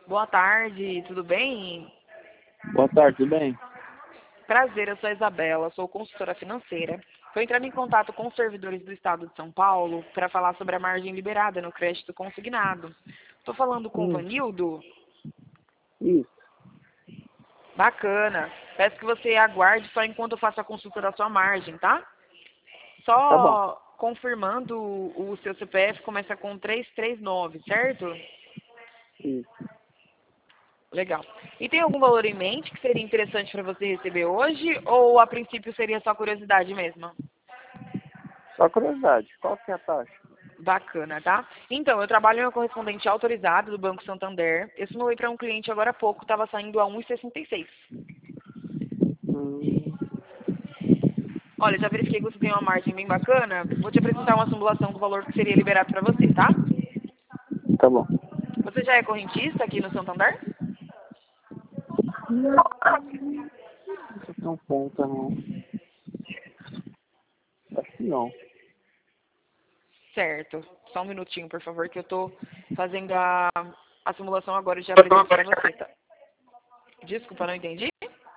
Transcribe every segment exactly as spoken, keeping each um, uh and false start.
Boa tarde, tudo bem? Boa tarde, tudo bem? Prazer, eu sou a Isabela, sou consultora financeira. Estou entrando em contato com os servidores do Estado de São Paulo para falar sobre a margem liberada no crédito consignado. Estou falando com o Hum, Vanildo. isso, Bacana. Peço que você aguarde só enquanto eu faço a consulta da sua margem, tá? tá bom. Só confirmando, o seu C P F começa com três três nove, certo? Isso. Legal. E tem algum valor em mente que seria interessante para você receber hoje ou a princípio seria só curiosidade mesmo? Só curiosidade, qual que é a taxa? Bacana, tá? Então, eu trabalho em uma correspondente autorizada do Banco Santander. Eu simulei para um cliente agora há pouco, estava saindo a um e sessenta e seis. Hum, Olha, já verifiquei que você tem uma margem bem bacana. Vou te apresentar uma simulação do valor que seria liberado para você, tá? tá bom. Você já é correntista aqui no Santander? Isso não conta, não. Acho que não. Certo. Só um minutinho, por favor, que eu estou fazendo a, a simulação agora e já apresento para você, tá? Desculpa, não entendi?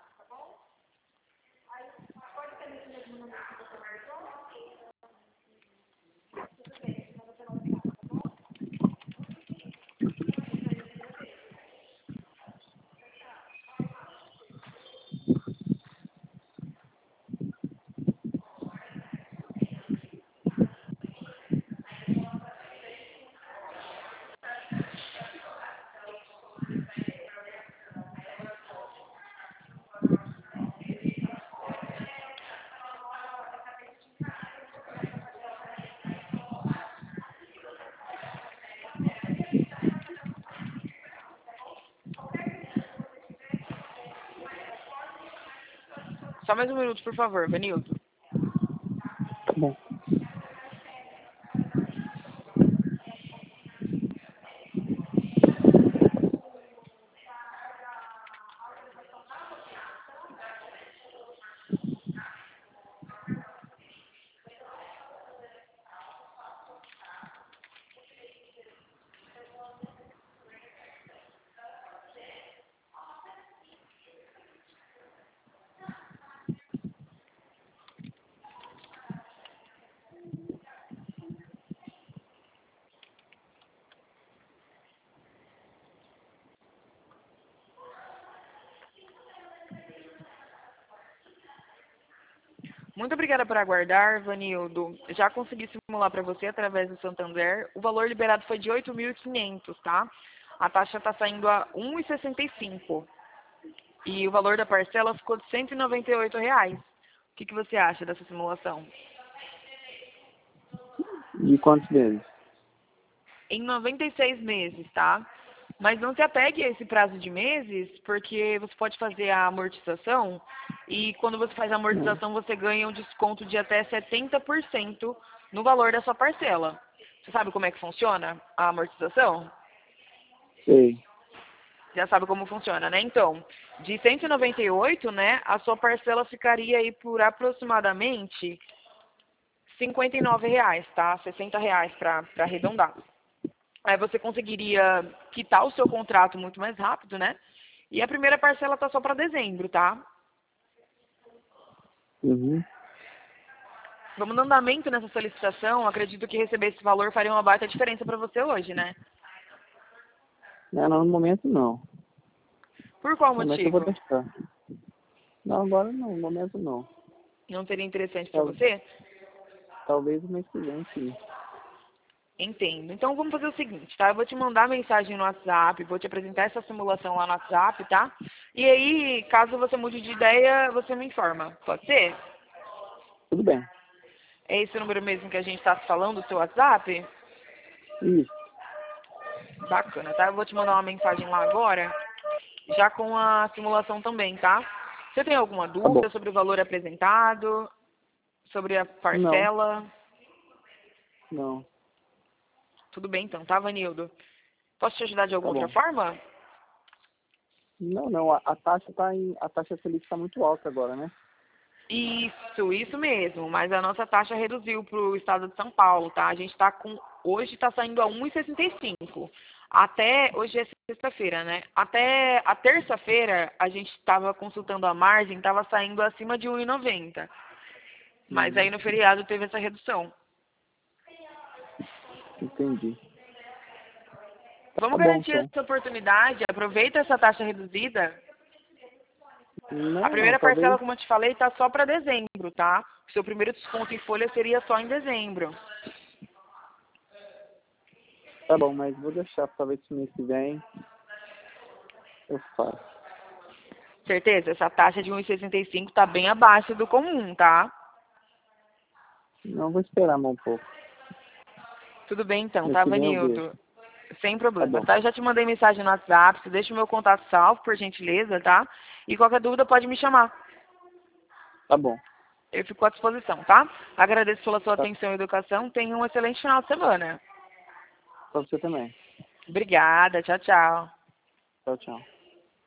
Só mais um minuto, por favor, Vanildo. Tá bom. Muito obrigada por aguardar, Vanildo. Já consegui simular para você através do Santander. O valor liberado foi de oito mil e quinhentos, tá? A taxa está saindo a um e sessenta e cinco. E o valor da parcela ficou de cento e noventa e oito reais. O que, que você acha dessa simulação? De quantos meses? Em noventa e seis meses, tá? Mas não se apegue a esse prazo de meses, porque você pode fazer a amortização e quando você faz a Hum, amortização você ganha um desconto de até setenta por cento no valor da sua parcela. Você sabe como é que funciona a amortização? sei. Já sabe como funciona, né? Então, de cento e noventa e oito, né, a sua parcela ficaria aí por aproximadamente cinquenta e nove reais, tá? sessenta reais para arredondar. Aí você conseguiria quitar o seu contrato muito mais rápido, né? E a primeira parcela tá só para dezembro, tá? Uhum. Vamos dando andamento nessa solicitação. Acredito que receber esse valor faria uma baita diferença para você hoje, né? Não, não, no momento não. Por qual No momento eu vou motivo? deixar. Não, agora não, no momento não. Não seria interessante para Tal- você? Talvez o mês que vem, sim. Entendo. Então vamos fazer o seguinte, tá? Eu vou te mandar mensagem no WhatsApp, vou te apresentar essa simulação lá no WhatsApp, tá? E aí, caso você mude de ideia, você me informa. Pode ser? Tudo bem. É esse o número mesmo que a gente está se falando, o seu WhatsApp? Isso, Bacana, tá? Eu vou te mandar uma mensagem lá agora, já com a simulação também, tá? Você tem alguma tá bom. dúvida sobre o valor apresentado? Sobre a Não, parcela? não, Tudo bem então, tá, Vanildo? Posso te ajudar de tá alguma outra bom. forma? Não, não, a, a taxa tá em. A taxa Selic tá muito alta agora, né? Isso, isso mesmo. Mas a nossa taxa reduziu para o estado de São Paulo, tá? A gente está com. Hoje está saindo a um e sessenta e cinco. Até, hoje é sexta-feira, né? Até a terça-feira, a gente estava consultando a margem, estava saindo acima de um e noventa. Mas aí Hum, no feriado teve essa redução. entendi. Vamos Tá bom, garantir então. essa oportunidade, aproveita essa taxa reduzida. A Não, primeira parcela, talvez. como eu te falei, tá só para dezembro, tá? O seu primeiro desconto em folha seria só em dezembro. Tá bom, mas vou deixar, talvez se mês que vem eu faço. Certeza? Essa taxa de um e sessenta e cinco tá bem abaixo do comum, tá? Não, vou esperar mais um pouco. Tudo bem então, Mês tá, que vem eu vejo. Vanildo? Sem Tá problema, bom. tá? Eu já te mandei mensagem no WhatsApp, você deixa o meu contato salvo, por gentileza, tá? E qualquer dúvida pode me chamar. Tá bom. Eu fico à disposição, tá? Agradeço pela sua Tá. atenção e educação. Tenha um excelente final de semana. Pra você também. Obrigada, tchau, tchau. Tchau, tchau.